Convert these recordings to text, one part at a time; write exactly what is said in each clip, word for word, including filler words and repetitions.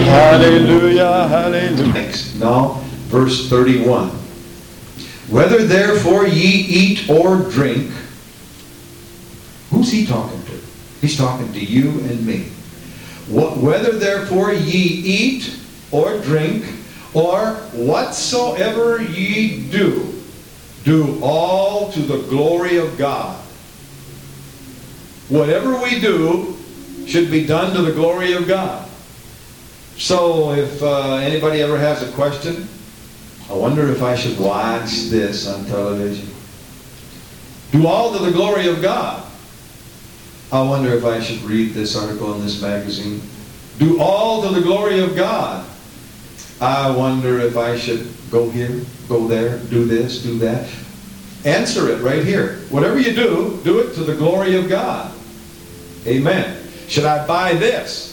Hallelujah, hallelujah. Next, now, verse thirty-one. Whether therefore ye eat or drink, who's he talking to? He's talking to you and me. Whether therefore ye eat or drink, or whatsoever ye do, do all to the glory of God. Whatever we do should be done to the glory of God. So if uh, anybody ever has a question, I wonder if I should watch this on television. Do all to the glory of God. I wonder if I should read this article in this magazine. Do all to the glory of God. I wonder if I should go here, go there, do this, do that. Answer it right here. Whatever you do, do it to the glory of God. Amen. Should I buy this?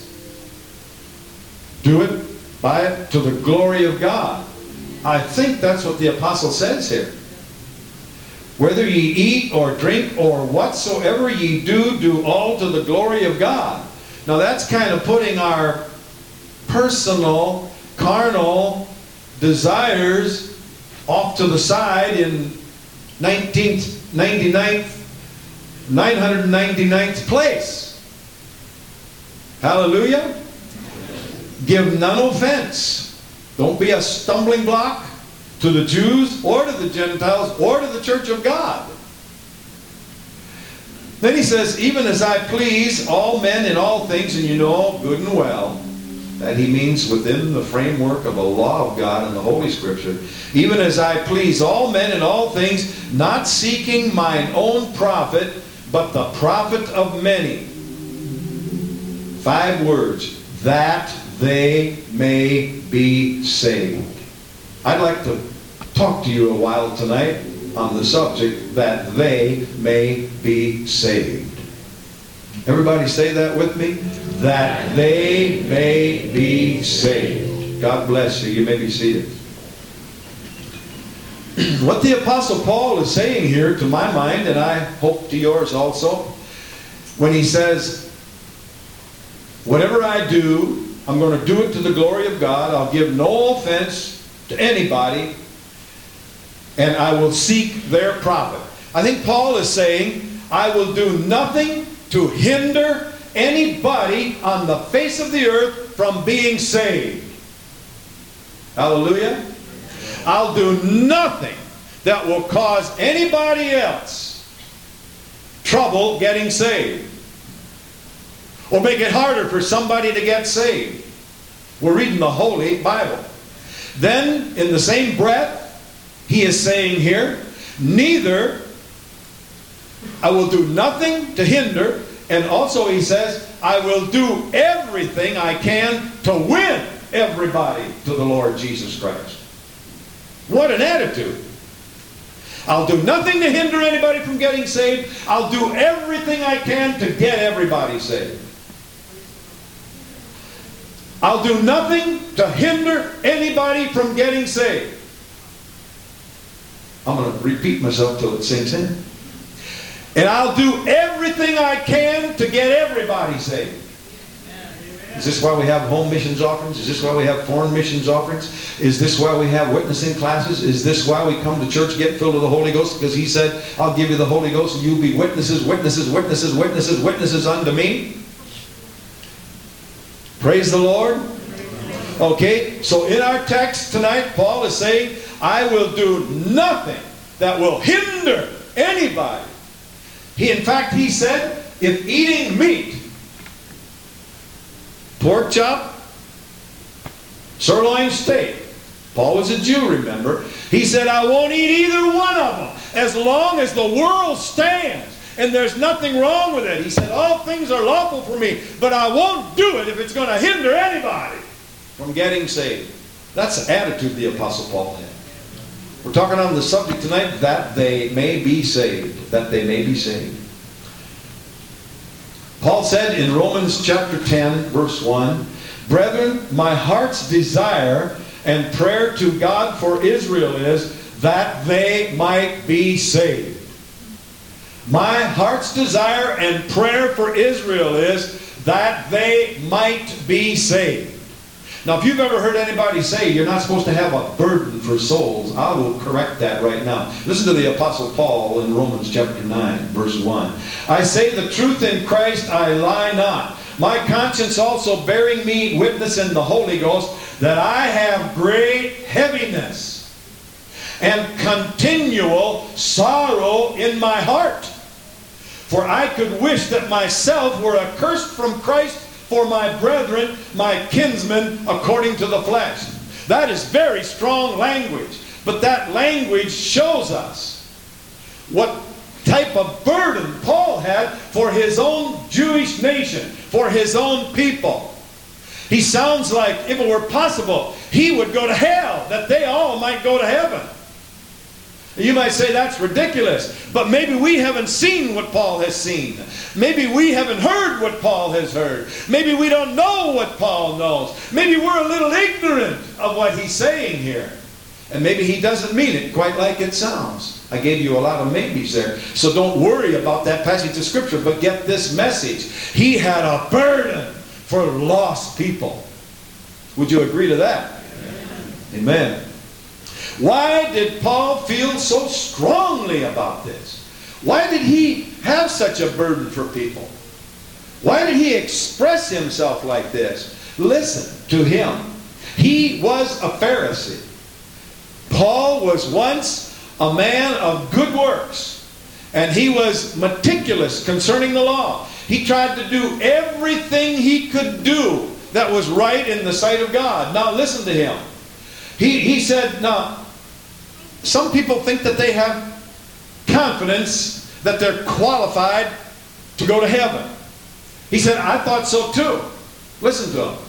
Do it, buy it to the glory of God. I think that's what the apostle says here. Whether ye eat or drink or whatsoever ye do, do all to the glory of God. Now that's kind of putting our personal, carnal desires off to the side in nineteenth, ninety-ninth, nine hundred ninety-ninth place. Hallelujah. Give none offense. Don't be a stumbling block to the Jews or to the Gentiles or to the church of God. Then he says, even as I please all men in all things, and you know good and well that he means within the framework of the law of God and the Holy Scripture, even as I please all men in all things, not seeking mine own profit, but the profit of many. Five words. That they may be saved. I'd like to talk to you a while tonight on the subject that they may be saved. Everybody say that with me? That they may be saved. God bless you. You may be seated. What the Apostle Paul is saying here, to my mind, and I hope to yours also, when he says, whatever I do, I'm going to do it to the glory of God. I'll give no offense to anybody, and I will seek their profit. I think Paul is saying, I will do nothing to hinder anybody on the face of the earth from being saved. Hallelujah. I'll do nothing that will cause anybody else trouble getting saved, or make it harder for somebody to get saved. We're reading the Holy Bible. Then, in the same breath, he is saying here, neither, I will do nothing to hinder, and also he says, I will do everything I can to win everybody to the Lord Jesus Christ. What an attitude. I'll do nothing to hinder anybody from getting saved. I'll do everything I can to get everybody saved. I'll do nothing to hinder anybody from getting saved. I'm going to repeat myself till it sinks in. And I'll do everything I can to get everybody saved. Is this why we have home missions offerings? Is this why we have foreign missions offerings? Is this why we have witnessing classes? Is this why we come to church, get filled with the Holy Ghost? Because he said, I'll give you the Holy Ghost and you'll be witnesses, witnesses, witnesses, witnesses, witnesses unto me. Praise the Lord. Okay, so in our text tonight, Paul is saying, I will do nothing that will hinder anybody. He, in fact, he said, if eating meat, pork chop, sirloin steak, Paul was a Jew, remember, he said, I won't eat either one of them as long as the world stands. And there's nothing wrong with it. He said, all things are lawful for me, but I won't do it if it's going to hinder anybody from getting saved. That's the attitude the Apostle Paul had. We're talking on the subject tonight, that they may be saved. That they may be saved. Paul said in Romans chapter ten, verse one, Brethren, my heart's desire and prayer to God for Israel is that they might be saved. My heart's desire and prayer for Israel is that they might be saved. Now, if you've ever heard anybody say you're not supposed to have a burden for souls, I will correct that right now. Listen to the Apostle Paul in Romans chapter nine, verse one. I say the truth in Christ, I lie not. My conscience also bearing me witness in the Holy Ghost, that I have great heaviness and continual sorrow in my heart. For I could wish that myself were accursed from Christ for my brethren, my kinsmen, according to the flesh. That is very strong language. But that language shows us what type of burden Paul had for his own Jewish nation, for his own people. He sounds like, if it were possible, he would go to hell, that they all might go to heaven. You might say that's ridiculous, but maybe we haven't seen what Paul has seen. Maybe we haven't heard what Paul has heard. Maybe we don't know what Paul knows. Maybe we're a little ignorant of what he's saying here. And maybe he doesn't mean it quite like it sounds. I gave you a lot of maybes there. So don't worry about that passage of Scripture, but get this message. He had a burden for lost people. Would you agree to that? Amen. Amen. Why did Paul feel so strongly about this? Why did he have such a burden for people? Why did he express himself like this? Listen to him. He was a Pharisee. Paul was once a man of good works, and he was meticulous concerning the law. He tried to do everything he could do that was right in the sight of God. Now listen to him. He, he said, now, some people think that they have confidence that they're qualified to go to heaven. He said, I thought so too. Listen to him.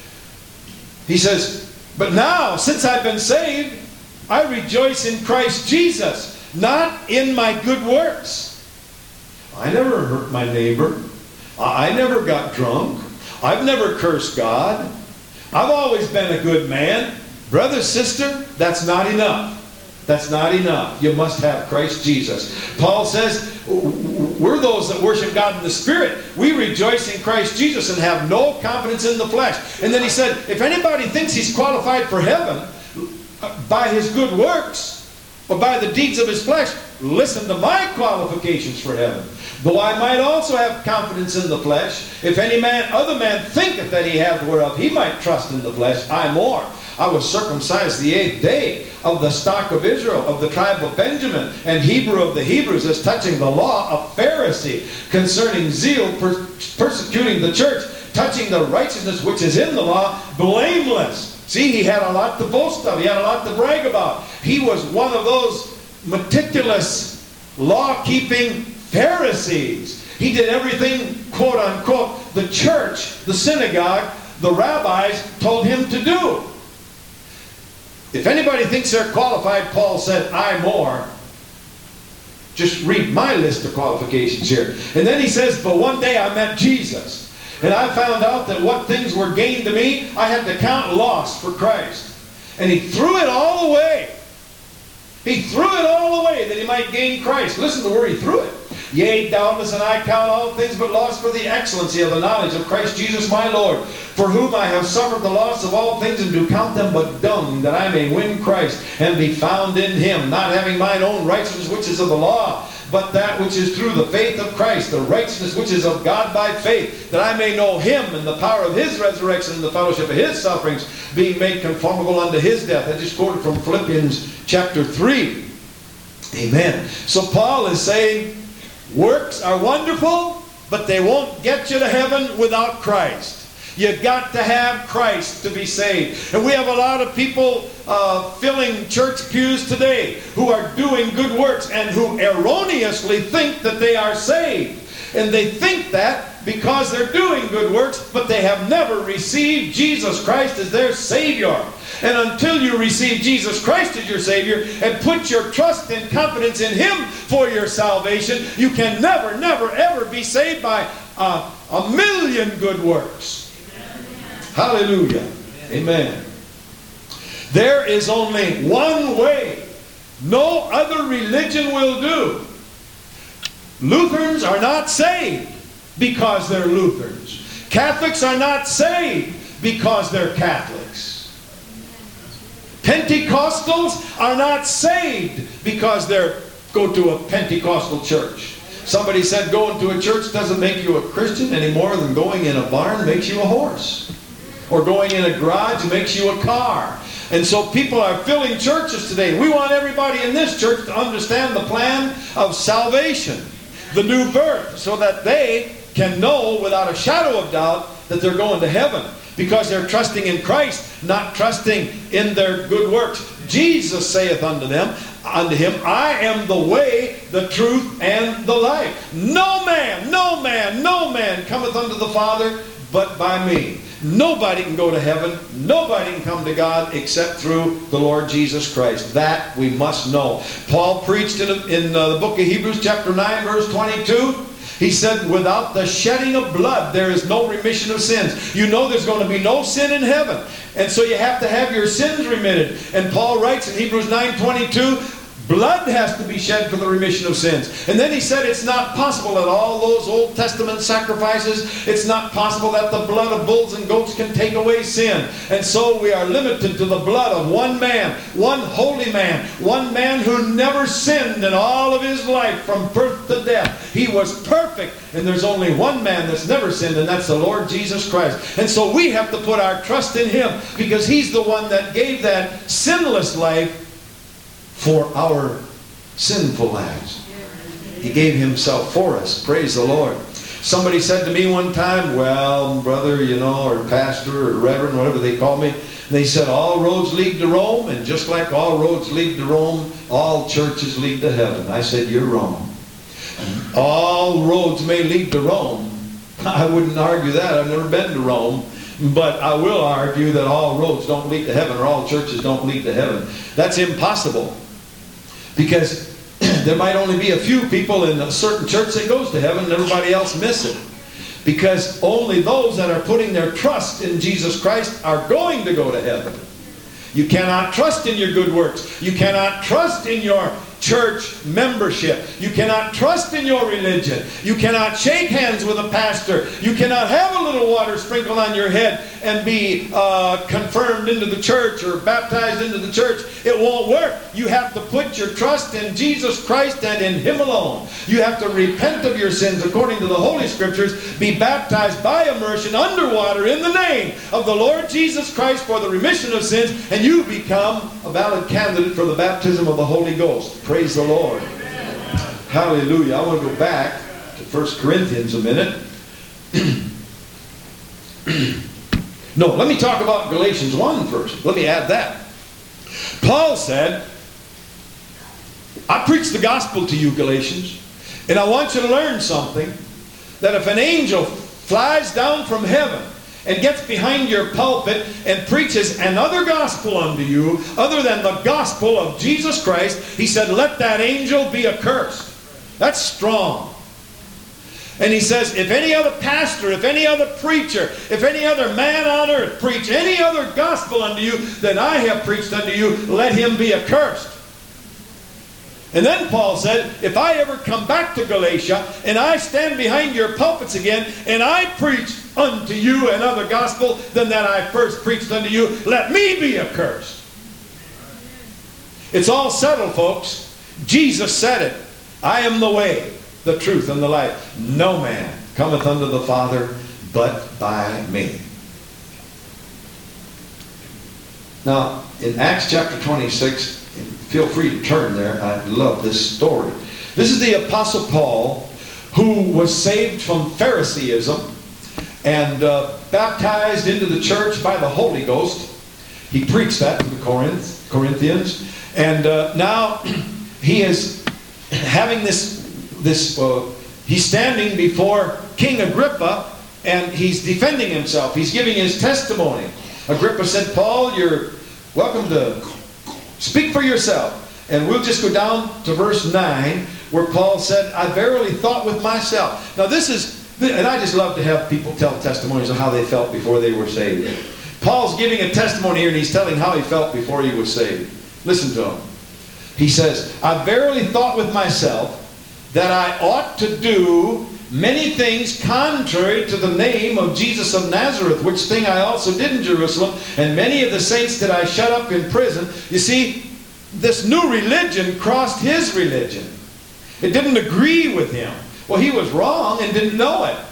He says, but now, since I've been saved, I rejoice in Christ Jesus, not in my good works. I never hurt my neighbor. I never got drunk. I've never cursed God. I've always been a good man. Brother, sister, that's not enough. That's not enough. You must have Christ Jesus. Paul says, we're those that worship God in the Spirit. We rejoice in Christ Jesus and have no confidence in the flesh. And then he said, if anybody thinks he's qualified for heaven by his good works or by the deeds of his flesh, listen to my qualifications for heaven. Though I might also have confidence in the flesh, if any man, other man thinketh that he hath whereof he might trust in the flesh, I more. I was circumcised the eighth day, of the stock of Israel, of the tribe of Benjamin, and Hebrew of the Hebrews, as touching the law, a Pharisee, concerning zeal, per persecuting the church, touching the righteousness which is in the law, blameless. See, he had a lot to boast of. He had a lot to brag about. He was one of those meticulous, law-keeping Pharisees. He did everything, quote unquote, the church, the synagogue, the rabbis told him to do. If anybody thinks they're qualified, Paul said, I more. Just read my list of qualifications here. And then he says, but one day I met Jesus. And I found out that what things were gained to me, I had to count loss for Christ. And he threw it all away. He threw it all away that he might gain Christ. Listen to where he threw it. Yea, doubtless, and I count all things but loss for the excellency of the knowledge of Christ Jesus my Lord, for whom I have suffered the loss of all things, and do count them but dung, that I may win Christ, and be found in him, not having mine own righteousness which is of the law, but that which is through the faith of Christ, the righteousness which is of God by faith, that I may know him and the power of his resurrection and the fellowship of his sufferings, being made conformable unto his death. I just quoted from Philippians chapter three. Amen. So Paul is saying, works are wonderful, but they won't get you to heaven without Christ. You've got to have Christ to be saved. And we have a lot of people uh, filling church pews today who are doing good works and who erroneously think that they are saved. And they think that because they're doing good works, but they have never received Jesus Christ as their Savior. And until you receive Jesus Christ as your Savior and put your trust and confidence in him for your salvation, you can never, never, ever be saved by uh, a million good works. Hallelujah. Amen. There is only one way. No other religion will do. Lutherans are not saved because they're Lutherans. Catholics are not saved because they're Catholics. Pentecostals are not saved because they go to a Pentecostal church. Somebody said going to a church doesn't make you a Christian any more than going in a barn makes you a horse. Or going in a garage makes you a car. And so people are filling churches today. We want everybody in this church to understand the plan of salvation, the new birth, so that they can know without a shadow of doubt that they're going to heaven. Because they're trusting in Christ, not trusting in their good works. Jesus saith unto them, unto him, I am the way, the truth, and the life. No man, no man, no man cometh unto the Father but by me. Nobody can go to heaven. Nobody can come to God except through the Lord Jesus Christ. That we must know. Paul preached in, in uh, the book of Hebrews chapter nine verse twenty-two. He said, without the shedding of blood, there is no remission of sins. You know there's going to be no sin in heaven. And so you have to have your sins remitted. And Paul writes in Hebrews nine twenty-two, blood has to be shed for the remission of sins. And then he said it's not possible that all those Old Testament sacrifices, it's not possible that the blood of bulls and goats can take away sin. And so we are limited to the blood of one man, one holy man, one man who never sinned in all of his life from birth to death. He was perfect. And there's only one man that's never sinned, and that's the Lord Jesus Christ. And so we have to put our trust in him because he's the one that gave that sinless life for our sinful lives. He gave himself for us. Praise the Lord. Somebody said to me one time, well, brother, you know, or pastor, or reverend, whatever they call me, they said all roads lead to Rome, and just like all roads lead to Rome, all churches lead to heaven. I said, you're wrong. All roads may lead to Rome. I wouldn't argue that. I've never been to Rome. But I will argue that all roads don't lead to heaven, or all churches don't lead to heaven. That's impossible. Because there might only be a few people in a certain church that goes to heaven, and everybody else miss it. Because only those that are putting their trust in Jesus Christ are going to go to heaven. You cannot trust in your good works. You cannot trust in your church membership. You cannot trust in your religion. You cannot shake hands with a pastor. You cannot have a little water sprinkled on your head and be uh, confirmed into the church or baptized into the church. It won't work. You have to put your trust in Jesus Christ and in him alone. You have to repent of your sins according to the Holy Scriptures, be baptized by immersion underwater in the name of the Lord Jesus Christ for the remission of sins, and you become a valid candidate for the baptism of the Holy Ghost. Praise the Lord. Hallelujah. I want to go back to First Corinthians a minute. No, let me talk about Galatians one first. Let me add that. Paul said, I preach the gospel to you, Galatians, and I want you to learn something, that if an angel flies down from heaven and gets behind your pulpit and preaches another gospel unto you other than the gospel of Jesus Christ, he said, let that angel be accursed. That's strong. And he says, if any other pastor, if any other preacher, if any other man on earth preach any other gospel unto you than I have preached unto you, let him be accursed. And then Paul said, if I ever come back to Galatia and I stand behind your pulpits again and I preach unto you another gospel than that I first preached unto you, let me be accursed. It's all settled, folks. Jesus said it. I am the way, the truth, and the life. No man cometh unto the Father but by me. Now, in Acts chapter twenty-six, feel free to turn there. I love this story. This is the Apostle Paul, who was saved from Phariseeism and uh, baptized into the church by the Holy Ghost. He preached that to the Corinth, Corinthians. And uh, now he is having this, this uh, he's standing before King Agrippa, and he's defending himself. He's giving his testimony. Agrippa said, Paul, you're welcome to speak for yourself. And we'll just go down to verse nine, where Paul said, I verily thought with myself. Now this is, and I just love to have people tell testimonies of how they felt before they were saved. Paul's giving a testimony here, and he's telling how he felt before he was saved. Listen to him. He says, I verily thought with myself that I ought to do many things contrary to the name of Jesus of Nazareth, which thing I also did in Jerusalem, and many of the saints did I shut up in prison. You see, this new religion crossed his religion. It didn't agree with him. Well, he was wrong and didn't know it.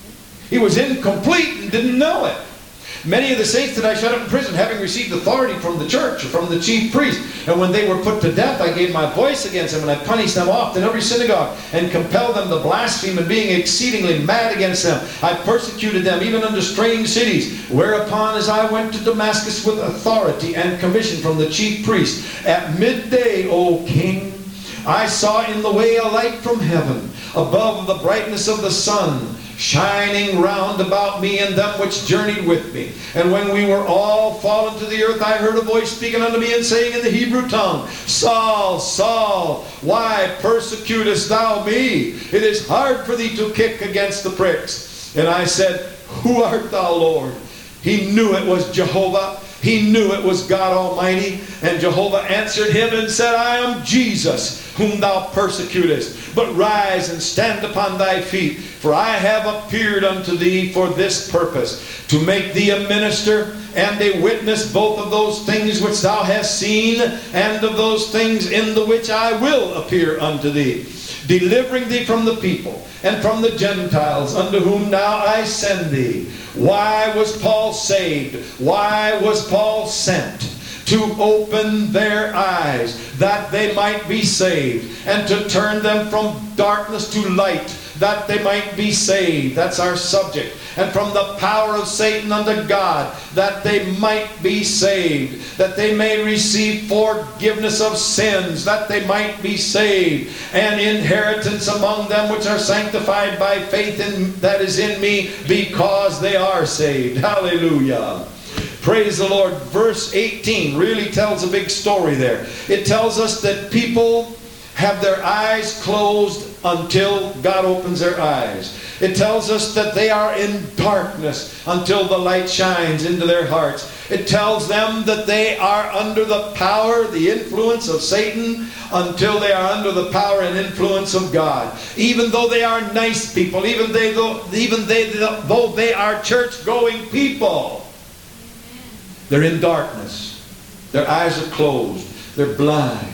He was incomplete and didn't know it. Many of the saints that I shut up in prison, having received authority from the church or from the chief priest, and when they were put to death, I gave my voice against them, and I punished them oft in every synagogue, and compelled them to blaspheme, and being exceedingly mad against them, I persecuted them even unto strange cities. Whereupon, as I went to Damascus with authority and commission from the chief priest, at midday, O king, I saw in the way a light from heaven, above the brightness of the sun, shining round about me and them which journeyed with me. And when we were all fallen to the earth, I heard a voice speaking unto me and saying in the Hebrew tongue, Saul, Saul, why persecutest thou me? It is hard for thee to kick against the pricks. And I said, Who art thou, Lord? He knew it was Jehovah. He knew it was God Almighty. And Jehovah answered him and said, I am Jesus, whom thou persecutest. But rise and stand upon thy feet, for I have appeared unto thee for this purpose, to make thee a minister and a witness both of those things which thou hast seen, and of those things in the which I will appear unto thee, delivering thee from the people and from the Gentiles, unto whom now I send thee. Why was Paul saved? Why was Paul sent? To open their eyes, that they might be saved, and to turn them from darkness to light, that they might be saved. That's our subject. And from the power of Satan unto God, that they might be saved, that they may receive forgiveness of sins, that they might be saved, and inheritance among them which are sanctified by faith in, that is in me, because they are saved. Hallelujah. Praise the Lord. Verse eighteen really tells a big story there. It tells us that people have their eyes closed until God opens their eyes. It tells us that they are in darkness until the light shines into their hearts. It tells them that they are under the power, the influence of Satan, until they are under the power and influence of God. Even though they are nice people, even they though, even they though they are church-going people, they're in darkness. Their eyes are closed. They're blind.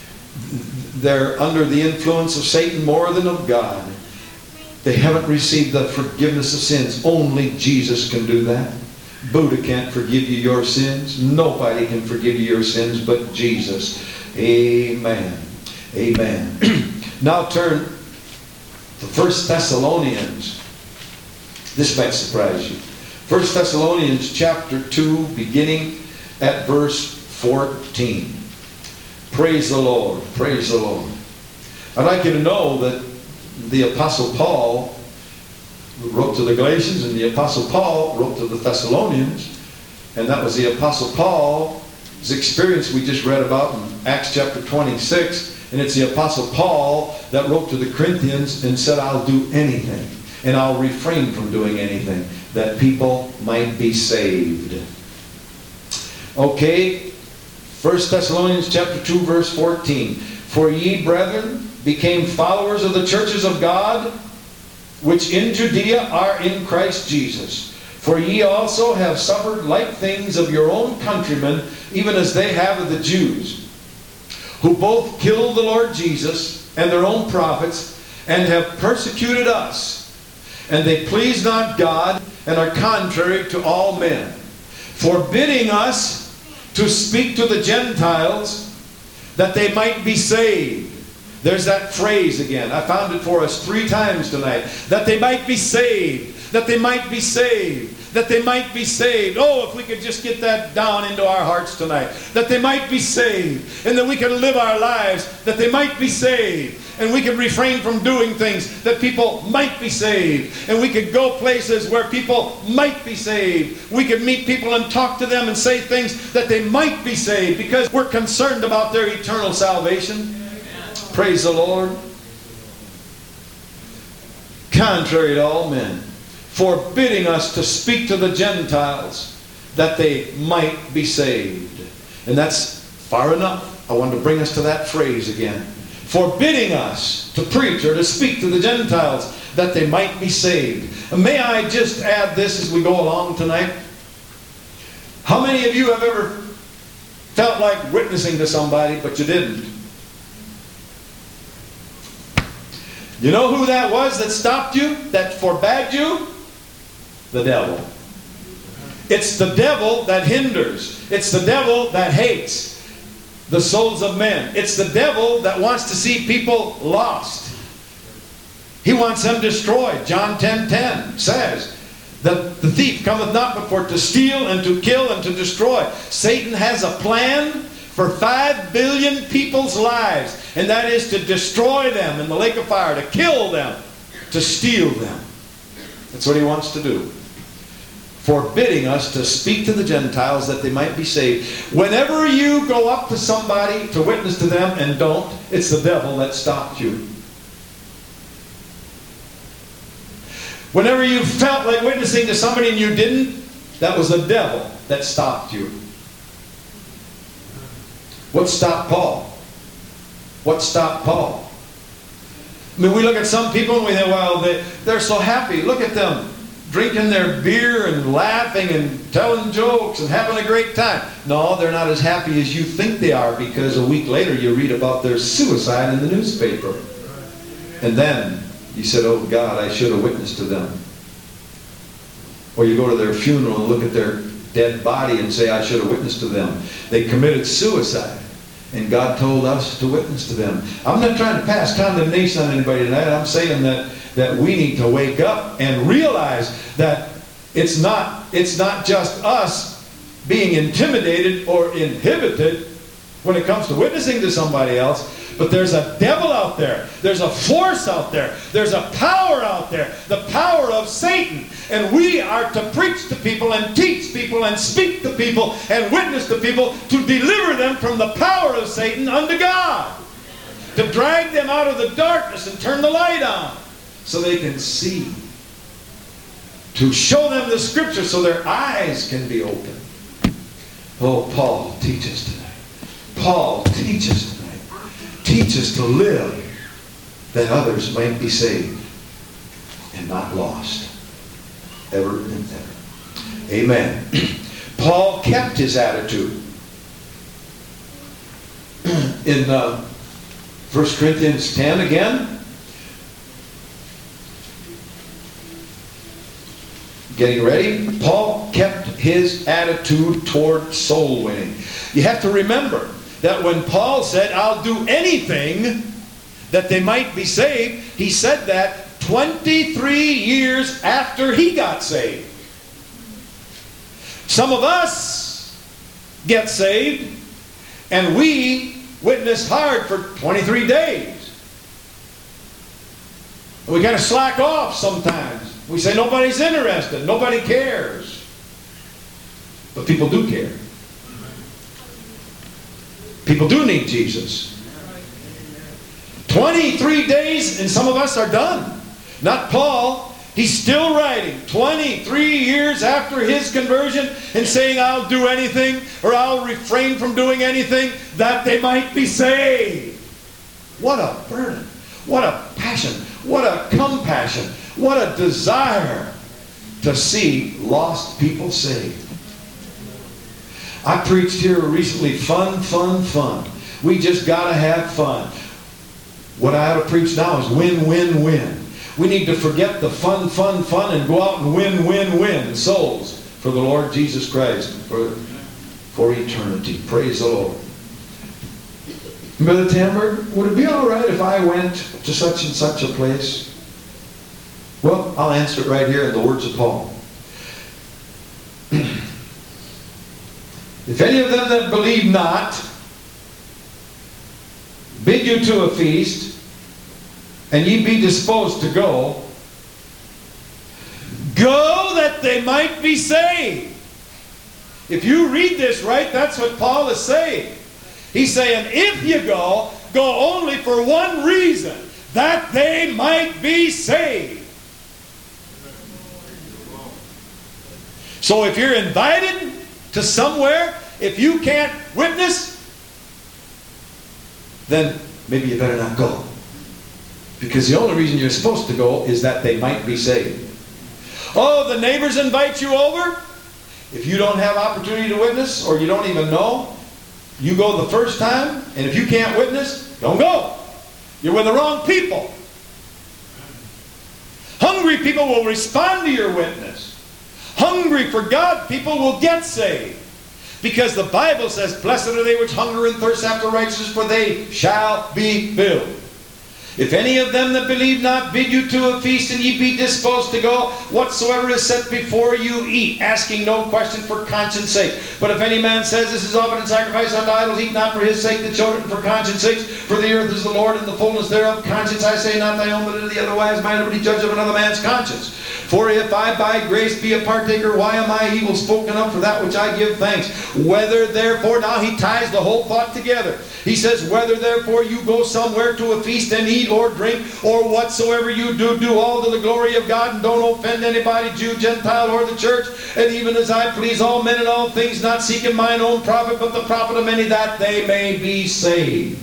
They're under the influence of Satan more than of God. They haven't received the forgiveness of sins. Only Jesus can do that. Buddha can't forgive you your sins. Nobody can forgive you your sins but Jesus. Amen. Amen. Now turn to First Thessalonians. This might surprise you. First Thessalonians chapter two, beginning at verse fourteen. Praise the Lord. Praise the Lord. I'd like you to know that the Apostle Paul wrote to the Galatians, and the Apostle Paul wrote to the Thessalonians, and that was the Apostle Paul's experience we just read about in Acts chapter twenty-six, and it's the Apostle Paul that wrote to the Corinthians and said, I'll do anything, and I'll refrain from doing anything, that people might be saved. Okay, First Thessalonians chapter two, verse fourteen. For ye, brethren, became followers of the churches of God, which in Judea are in Christ Jesus. For ye also have suffered like things of your own countrymen, even as they have of the Jews, who both killed the Lord Jesus and their own prophets, and have persecuted us. And they please not God, and are contrary to all men, forbidding us to speak to the Gentiles, that they might be saved. There's that phrase again. I found it for us three times tonight. That they might be saved. That they might be saved. That they might be saved. Oh, if we could just get that down into our hearts tonight. That they might be saved. And that we can live our lives. That they might be saved. And we can refrain from doing things that people might be saved. And we could go places where people might be saved. We could meet people and talk to them and say things that they might be saved, because we're concerned about their eternal salvation. Praise the Lord. Contrary to all men, forbidding us to speak to the Gentiles, that they might be saved. And that's far enough. I want to bring us to that phrase again. Forbidding us to preach or to speak to the Gentiles, that they might be saved. And may I just add this as we go along tonight? How many of you have ever felt like witnessing to somebody, but you didn't? You know who that was that stopped you, that forbade you? The devil. It's the devil that hinders. It's the devil that hates the souls of men. It's the devil that wants to see people lost. He wants them destroyed. John ten ten says that the thief cometh not but for to steal and to kill and to destroy. Satan has a plan for five billion people's lives, and that is to destroy them in the lake of fire, to kill them, to steal them. That's what he wants to do. Forbidding us to speak to the Gentiles that they might be saved. Whenever you go up to somebody to witness to them and don't, it's the devil that stopped you. Whenever you felt like witnessing to somebody and you didn't, that was the devil that stopped you. What stopped Paul? What stopped Paul? I mean, we look at some people and we think, well, they, they're so happy. Look at them drinking their beer and laughing and telling jokes and having a great time. No, they're not as happy as you think they are, because a week later you read about their suicide in the newspaper. And then you said, oh God, I should have witnessed to them. Or you go to their funeral and look at their dead body and say, I should have witnessed to them. They committed suicide, and God told us to witness to them. I'm not trying to pass condemnation on anybody tonight. I'm saying that, that we need to wake up and realize that it's not, it's not just us being intimidated or inhibited when it comes to witnessing to somebody else, but there's a devil out there. There's a force out there. There's a power out there. The power of Satan. And we are to preach to people and teach people and speak to people and witness to people to deliver them from the power of Satan unto God. To drag them out of the darkness and turn the light on so they can see. To show them the Scripture so their eyes can be opened. Oh, Paul, teach us tonight. Paul, teach us tonight. Teach us to live that others might be saved and not lost ever and ever. Amen. Paul kept his attitude. In uh, First Corinthians ten again, getting ready, Paul kept his attitude toward soul winning. You have to remember that when Paul said, I'll do anything that they might be saved, he said that twenty-three years after he got saved. Some of us get saved and we witness hard for twenty-three days. We kind of slack off sometimes. We say nobody's interested, nobody cares. But people do care. People do need Jesus. twenty-three days and some of us are done. Not Paul. He's still writing twenty-three years after his conversion and saying, I'll do anything or I'll refrain from doing anything that they might be saved. What a burden. What a passion. What a compassion. What a desire to see lost people saved. I preached here recently, fun, fun, fun. We just got to have fun. What I ought to preach now is win, win, win. We need to forget the fun, fun, fun and go out and win, win, win souls for the Lord Jesus Christ for, for eternity. Praise the Lord. Brother Tamberg, would it be all right if I went to such and such a place? Well, I'll answer it right here in the words of Paul. If any of them that believe not bid you to a feast, and ye be disposed to go, go that they might be saved. If you read this right, that's what Paul is saying. He's saying, if you go, go only for one reason, that they might be saved. So if you're invited to somewhere, if you can't witness, then maybe you better not go. Because the only reason you're supposed to go is that they might be saved. Oh, the neighbors invite you over. If you don't have opportunity to witness, or you don't even know, you go the first time, and if you can't witness, don't go. You're with the wrong people. Hungry people will respond to your witness. Hungry for God people will get saved. Because the Bible says, blessed are they which hunger and thirst after righteousness, for they shall be filled. If any of them that believe not bid you to a feast, and ye be disposed to go, whatsoever is set before you, eat, asking no question for conscience sake. But if any man says, this is offered in sacrifice unto idols, eat not for his sake the children, for conscience sake. For the earth is the Lord, and the fullness thereof. Conscience, I say, not thy own, but of the otherwise mind nobody judge of another man's conscience. For if I by grace be a partaker, why am I evil spoken of for that which I give thanks? Whether therefore, now he ties the whole thought together. He says, whether therefore you go somewhere to a feast and eat or drink, or whatsoever you do, do all to the glory of God, and don't offend anybody, Jew, Gentile, or the church. And even as I please all men in all things, not seeking mine own profit, but the profit of many, that they may be saved.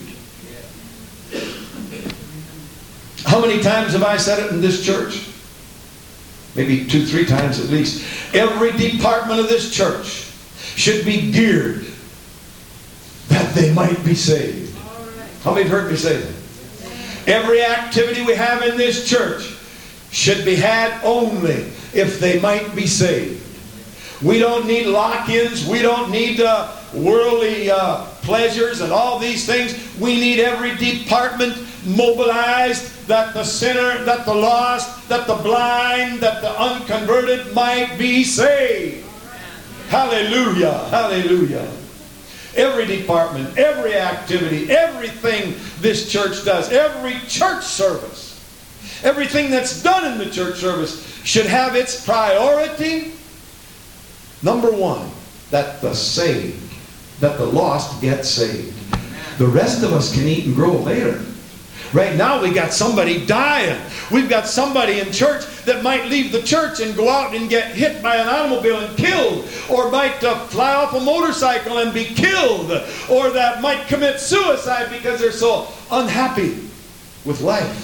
How many times have I said it in this church? Maybe two, three times at least. Every department of this church should be geared that they might be saved. How many have heard me say that? Every activity we have in this church should be had only if they might be saved. We don't need lock-ins. We don't need uh, worldly uh, pleasures and all these things. We need every department mobilized, that the sinner, that the lost, that the blind, that the unconverted might be saved. Hallelujah, hallelujah. Every department, every activity, everything this church does, every church service, everything that's done in the church service should have its priority. Number one, that the saved, that the lost get saved. The rest of us can eat and grow later. Right now we got somebody dying. We've got somebody in church that might leave the church and go out and get hit by an automobile and killed, or might uh, fly off a motorcycle and be killed, or that might commit suicide because they're so unhappy with life.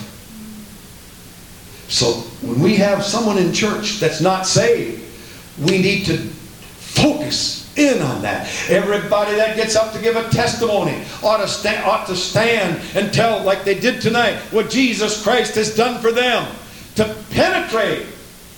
So when we have someone in church that's not saved, we need to focus in on that. Everybody that gets up to give a testimony ought to, sta- ought to stand and tell, like they did tonight, what Jesus Christ has done for them, to penetrate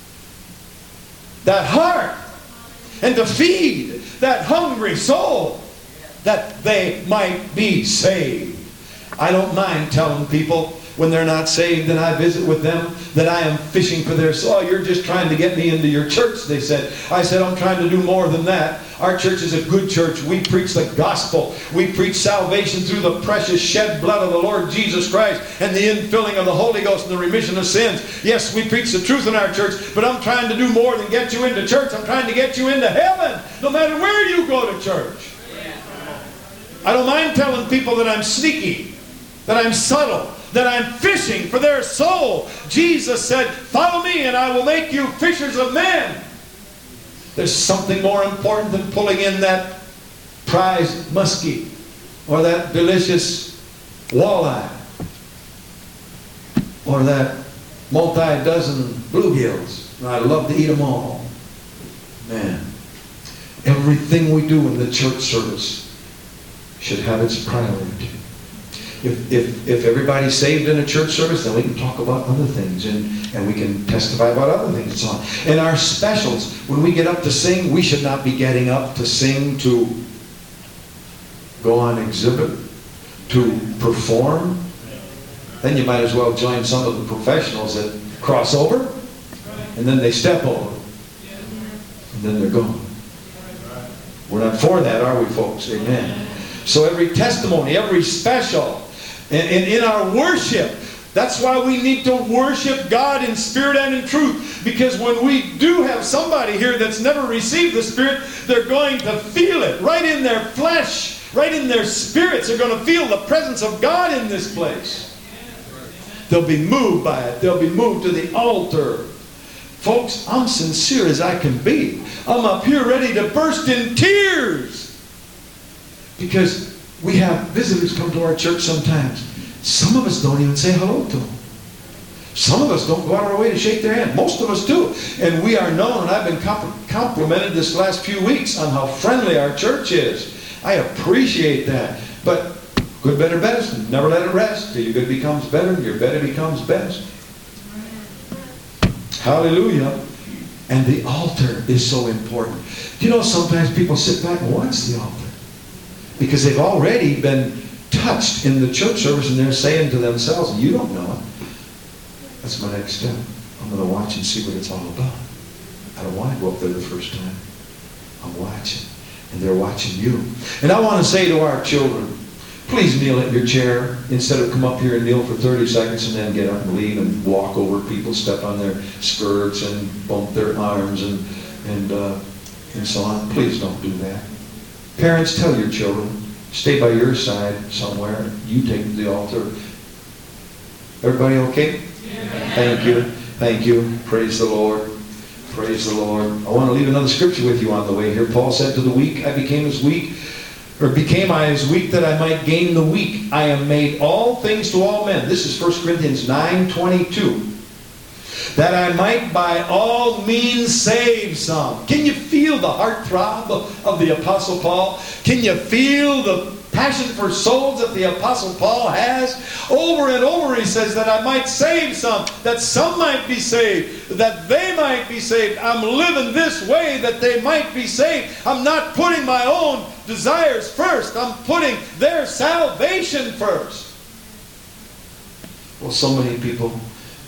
that heart and to feed that hungry soul, that they might be saved. I don't mind telling people when they're not saved and I visit with them that I am fishing for their soul. Oh, you're just trying to get me into your church, they said. I said, I'm trying to do more than that. Our church is a good church. We preach the gospel. We preach salvation through the precious shed blood of the Lord Jesus Christ and the infilling of the Holy Ghost and the remission of sins. Yes, we preach the truth in our church, but I'm trying to do more than get you into church. I'm trying to get you into heaven, no matter where you go to church. I don't mind telling people that I'm sneaky, that I'm subtle, that I'm fishing for their soul. Jesus said, follow me and I will make you fishers of men. There's something more important than pulling in that prize muskie or that delicious walleye or that multi-dozen bluegills. I love to eat them all. Man, everything we do in the church service should have its priority. If, if, if everybody's saved in a church service, then we can talk about other things, and, and we can testify about other things and so on. And our specials, when we get up to sing, we should not be getting up to sing to go on exhibit, to perform. Then you might as well join some of the professionals that cross over, and then they step over, and then they're gone. We're not for that, are we, folks? Amen. So every testimony, every special, and, and in our worship, that's why we need to worship God in spirit and in truth. Because when we do have somebody here that's never received the Spirit, they're going to feel it right in their flesh, right in their spirits. They're going to feel the presence of God in this place. They'll be moved by it. They'll be moved to the altar. Folks, I'm sincere as I can be. I'm up here ready to burst in tears. Because we have visitors come to our church sometimes. Some of us don't even say hello to them. Some of us don't go out of our way to shake their hand. Most of us do. And we are known, and I've been complimented this last few weeks on how friendly our church is. I appreciate that. But good, better, best. Never let it rest till your good becomes better and your better becomes best. Hallelujah. And the altar is so important. Do you know sometimes people sit back and watch the altar? Because they've already been touched in the church service and they're saying to themselves, you don't know it. That's my next step. I'm going to watch and see what it's all about. I don't want to go up there the first time. I'm watching. And they're watching you. And I want to say to our children, please kneel at your chair instead of come up here and kneel for thirty seconds and then get up and leave and walk over people, step on their skirts and bump their arms and, and, uh, and so on. Please don't do that. Parents, tell your children, stay by your side somewhere. You take them to the altar. Everybody okay? Yeah. Thank you. Thank you. Praise the Lord. Praise the Lord. I want to leave another scripture with you on the way here. Paul said to the weak, I became as weak, or became I as weak that I might gain the weak. I am made all things to all men. This is First Corinthians nine twenty-two. That I might by all means save some. Can you feel the heartthrob of, of the Apostle Paul? Can you feel the passion for souls that the Apostle Paul has? Over and over he says that I might save some, that some might be saved, that they might be saved. I'm living this way that they might be saved. I'm not putting my own desires first. I'm putting their salvation first. Well, so many people,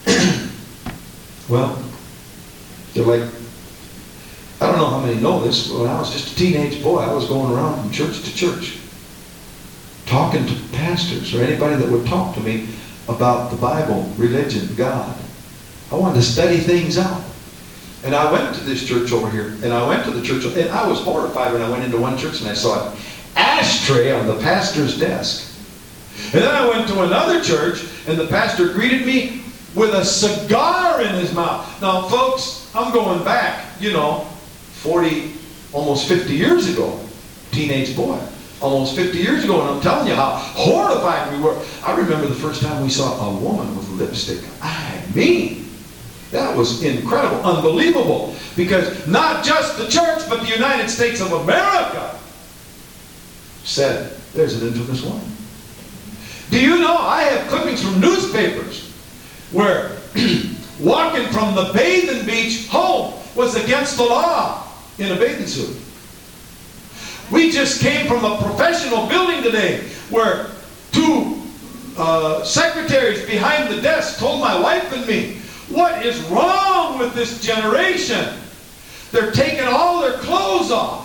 well, they're like, I don't know how many know this, but when I was just a teenage boy, I was going around from church to church, talking to pastors or anybody that would talk to me about the Bible, religion, God. I wanted to study things out. And I went to this church over here, and I went to the church, and I was horrified when I went into one church and I saw an ashtray on the pastor's desk. And then I went to another church, and the pastor greeted me with a cigar in his mouth. Now, folks, I'm going back, you know, forty, almost fifty years ago. Teenage boy. Almost fifty years ago, and I'm telling you how horrified we were. I remember the first time we saw a woman with lipstick. I mean, that was incredible, unbelievable. Because not just the church, but the United States of America said, there's an infamous woman. Do you know, I have clippings from newspapers where walking from the bathing beach home was against the law in a bathing suit. We just came from a professional building today where two uh, secretaries behind the desk told my wife and me, what is wrong with this generation? They're taking all their clothes off.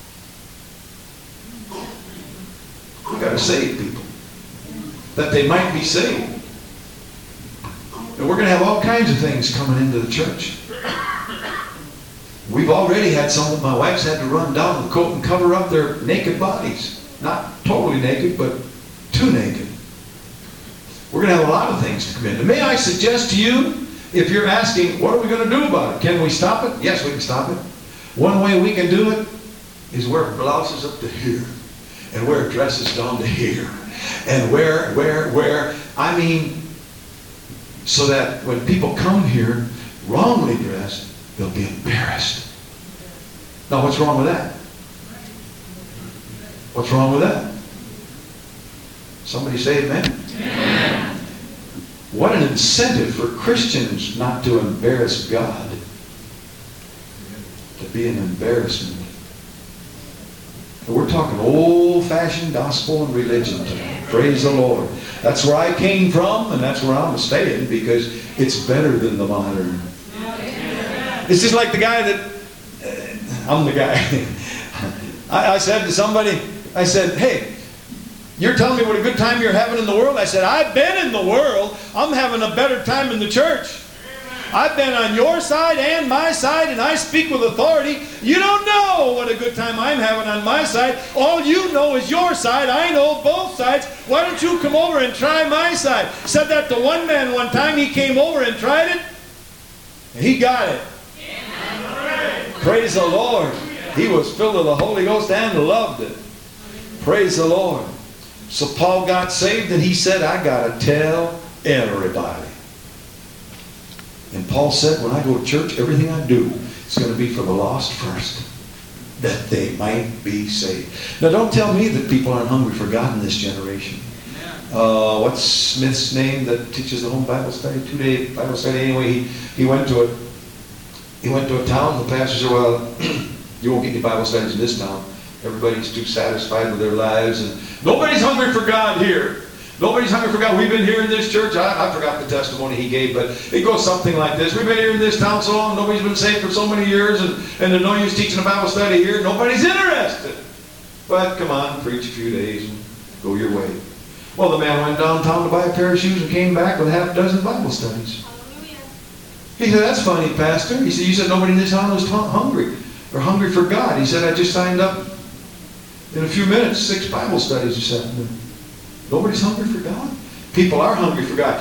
We've got to save people, that they might be saved. And we're going to have all kinds of things coming into the church. We've already had some of my wife's had to run down the coat and cover up their naked bodies. Not totally naked, but too naked. We're going to have a lot of things to come in. And may I suggest to you, if you're asking, what are we going to do about it? Can we stop it? Yes, we can stop it. One way we can do it is wear blouses up to here. And wear dresses down to here. And wear, wear, wear. I mean, so that when people come here wrongly dressed, they'll be embarrassed. Now, what's wrong with that? What's wrong with that? Somebody say amen? Amen. What an incentive for Christians not to embarrass God. To be an embarrassment. And we're talking old-fashioned gospel and religion today. Praise the Lord. That's where I came from, and that's where I'm staying, because it's better than the modern. It's just like the guy that, uh, I'm the guy. I, I said to somebody, I said, hey, you're telling me what a good time you're having in the world? I said, I've been in the world. I'm having a better time in the church. I've been on your side and my side, and I speak with authority. You don't know what a good time I'm having on my side. All you know is your side. I know both sides. Why don't you come over and try my side? Said that to one man one time. He came over and tried it, and he got it. Praise the Lord. He was filled with the Holy Ghost and loved it. Praise the Lord. So Paul got saved, and he said, I got to tell everybody. And Paul said, when I go to church, everything I do is going to be for the lost first, that they might be saved. Now, don't tell me that people aren't hungry for God in this generation. Uh, what's Smith's name that teaches the home Bible study, two-day Bible study? Anyway, he, he went to a he went to a town. The pastor said, "Well, you won't get any Bible studies in this town. Everybody's too satisfied with their lives, and nobody's hungry for God here. Nobody's hungry for God. We've been here in this church." I, I forgot the testimony he gave, but it goes something like this: "We've been here in this town so long. Nobody's been saved for so many years, and and there's no use teaching a Bible study here. Nobody's interested. But come on, preach a few days and go your way." Well, the man went downtown to buy a pair of shoes and came back with half a dozen Bible studies. Hallelujah. He said, "That's funny, Pastor." He said, "You said nobody in this town was hungry or hungry for God." He said, "I just signed up in a few minutes, six Bible studies." He said, "Nobody's hungry for God." People are hungry for God.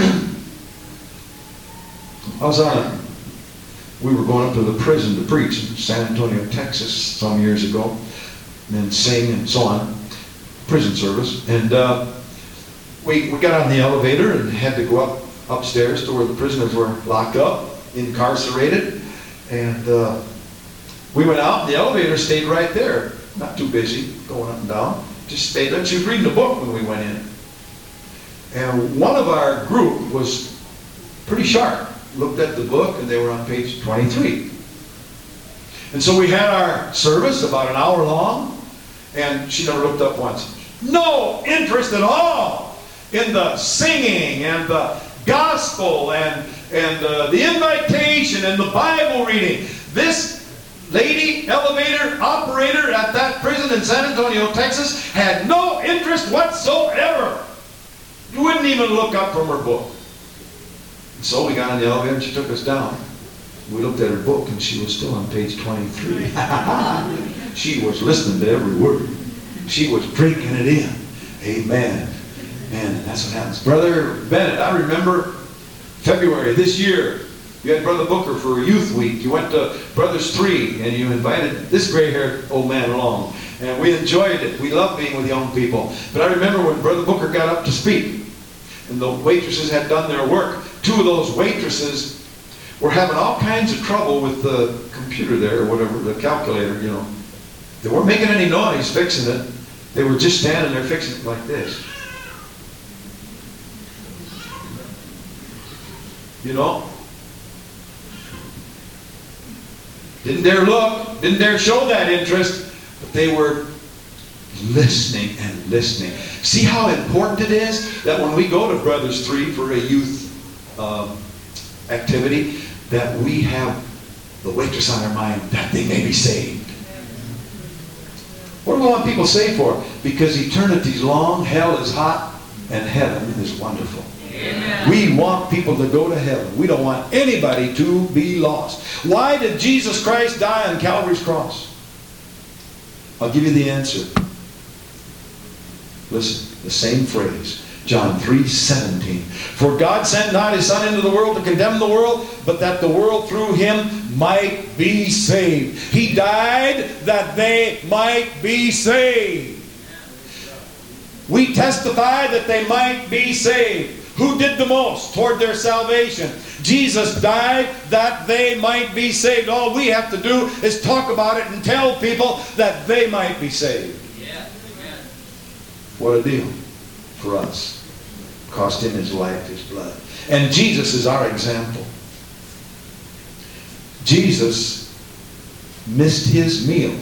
I was on a, we were going up to the prison to preach in San Antonio, Texas some years ago, and then sing and so on, prison service. And uh, we, we got on the elevator and had to go up upstairs to where the prisoners were locked up, incarcerated. And uh, we went out, and the elevator stayed right there. Not too busy, going up and down. Just stayed there. She was reading a book when we went in. And one of our group was pretty sharp. Looked at the book, and they were on page twenty-three. And so we had our service about an hour long, and she never looked up once. No interest at all in the singing and the gospel and, and uh, the invitation and the Bible reading. This lady elevator operator at that prison in San Antonio, Texas, had no interest whatsoever. You wouldn't even look up from her book. So we got on the elevator and she took us down. We looked at her book and she was still on page twenty-three. She was listening to every word. She was drinking it in. Amen. Man, that's what happens. Brother Bennett, I remember February this year, you had Brother Booker for Youth Week. You went to Brothers Three and you invited this gray-haired old man along. And we enjoyed it. We love being with young people. But I remember when Brother Booker got up to speak and the waitresses had done their work, two of those waitresses were having all kinds of trouble with the computer there, or whatever, the calculator, you know. They weren't making any noise fixing it. They were just standing there fixing it like this. You know? Didn't dare look, didn't dare show that interest, but they were listening and listening. See how important it is that when we go to Brothers Three for a youth um, activity, that we have the waitress on our mind, that they may be saved. What do we want people saved for? Because eternity's long, hell is hot, and heaven is wonderful. Amen. We want people to go to heaven. We don't want anybody to be lost. Why did Jesus Christ die on Calvary's cross? I'll give you the answer. Listen, the same phrase. John three seventeen. For God sent not His Son into the world to condemn the world, but that the world through Him might be saved. He died that they might be saved. We testify that they might be saved. Who did the most toward their salvation? Jesus died that they might be saved. All we have to do is talk about it and tell people that they might be saved. Yeah. What a deal for us. Cost Him His life, His blood. And Jesus is our example. Jesus missed His meal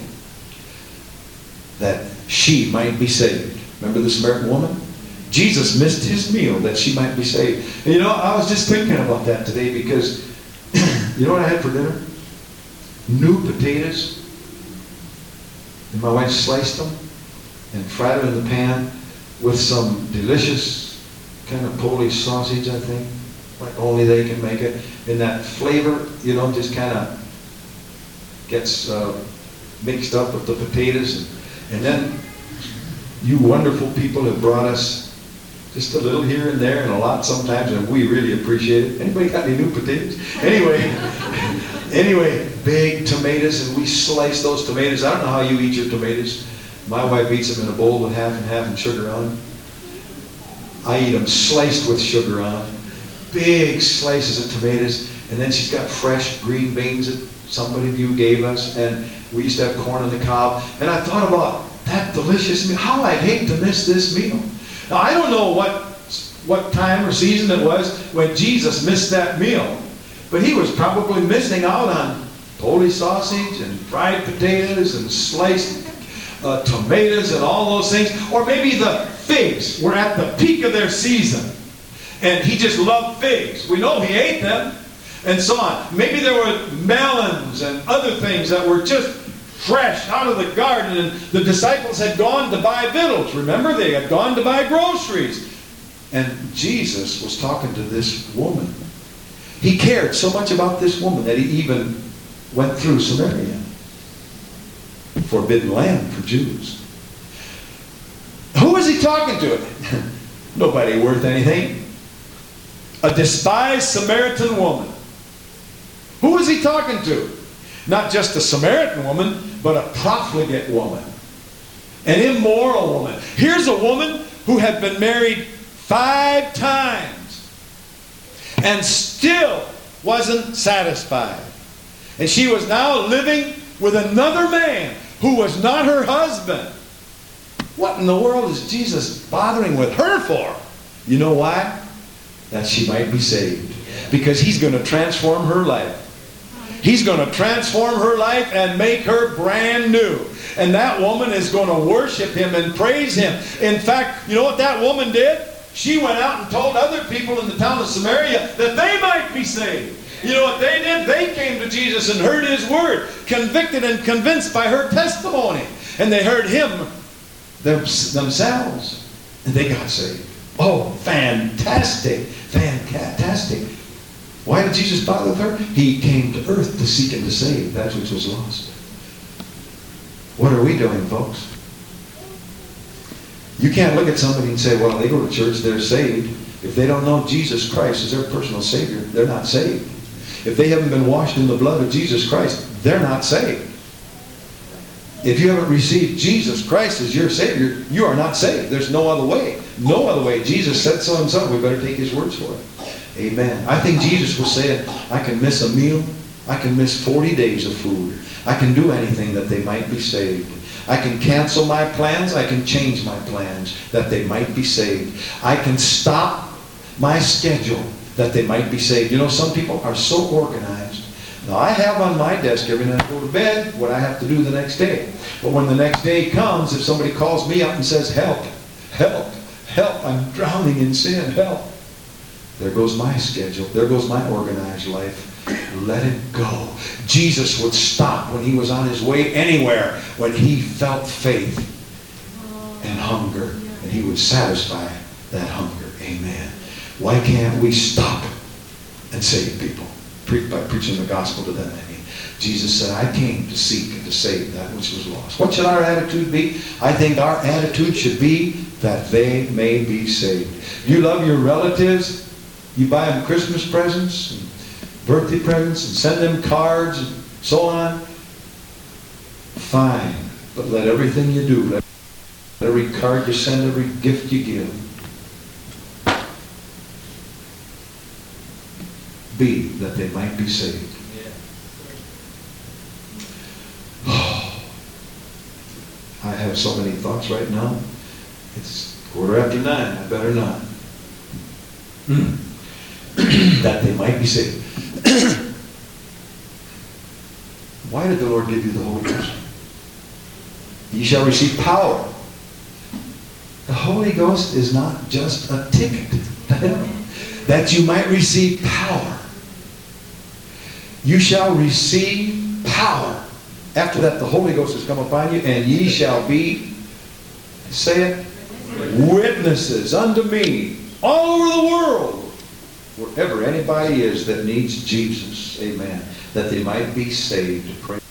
that she might be saved. Remember the Samaritan woman? Jesus missed His meal that she might be saved. And you know, I was just thinking about that today because you know what I had for dinner? New potatoes. And my wife sliced them and fried them in the pan with some delicious kind of Polish sausage, I think, like only they can make it. And that flavor, you know, just kind of gets uh, mixed up with the potatoes. And, and then you wonderful people have brought us just a little here and there and a lot sometimes, and we really appreciate it. Anybody got any new potatoes? Anyway, anyway, big tomatoes, and we slice those tomatoes. I don't know how you eat your tomatoes. My wife eats them in a bowl with half and half and sugar on them. I eat them sliced with sugar on them. Big slices of tomatoes. And then she's got fresh green beans that somebody of you gave us. And we used to have corn on the cob. And I thought about that delicious meal. How I'd hate to miss this meal. Now, I don't know what, what time or season it was when Jesus missed that meal. But he was probably missing out on holy sausage and fried potatoes and sliced uh, tomatoes and all those things. Or maybe the figs were at the peak of their season. And he just loved figs. We know he ate them. And so on. Maybe there were melons and other things that were just fresh out of the garden. And the disciples had gone to buy victuals. Remember, they had gone to buy groceries. And Jesus was talking to this woman. He cared so much about this woman that he even went through Samaria. Forbidden land for Jews. Who was he talking to? Nobody worth anything. A despised Samaritan woman. Who was he talking to? Not just a Samaritan woman, but a profligate woman. An immoral woman. Here's a woman who had been married five times and still wasn't satisfied. And she was now living with another man who was not her husband. What in the world is Jesus bothering with her for? You know why? That she might be saved. Because he's going to transform her life. He's going to transform her life and make her brand new. And that woman is going to worship him and praise him. In fact, you know what that woman did? She went out and told other people in the town of Samaria that they might be saved. You know what they did? They came to Jesus and heard his word, convicted and convinced by her testimony. And they heard him themselves. And they got saved. Oh, fantastic. Fantastic. Why did Jesus bother with her? He came to earth to seek and to save that which was lost. What are we doing, folks? You can't look at somebody and say, well, they go to church, they're saved. If they don't know Jesus Christ as their personal Savior, they're not saved. If they haven't been washed in the blood of Jesus Christ, they're not saved. If you haven't received Jesus Christ as your Savior, you are not saved. There's no other way. No other way. Jesus said so himself. We better take his words for it. Amen. I think Jesus was saying, I can miss a meal. I can miss forty days of food. I can do anything that they might be saved. I can cancel my plans. I can change my plans that they might be saved. I can stop my schedule that they might be saved. You know, some people are so organized. Now, I have on my desk every night I go to bed what I have to do the next day. But when the next day comes, if somebody calls me up and says, help, help, help, I'm drowning in sin, help. There goes my schedule. There goes my organized life. Let it go. Jesus would stop when he was on his way anywhere when he felt faith and hunger. And he would satisfy that hunger. Amen. Why can't we stop and save people? Pre- by preaching the gospel to them, I mean. Jesus said, I came to seek and to save that which was lost. What should our attitude be? I think our attitude should be that they may be saved. You love your relatives. You buy them Christmas presents and birthday presents and send them cards and so on. Fine. But let everything you do, let every card you send, every gift you give, be that they might be saved. Oh, I have so many thoughts right now. It's quarter after nine. I better not. Mm. That they might be saved. Why did the Lord give you the Holy Ghost? Ye shall receive power. The Holy Ghost is not just a ticket to heaven. That you might receive power. You shall receive power. After that, the Holy Ghost has come upon you, and ye shall be, say it, witnesses unto me all over the world. Wherever anybody is that needs Jesus, amen, that they might be saved. Pray.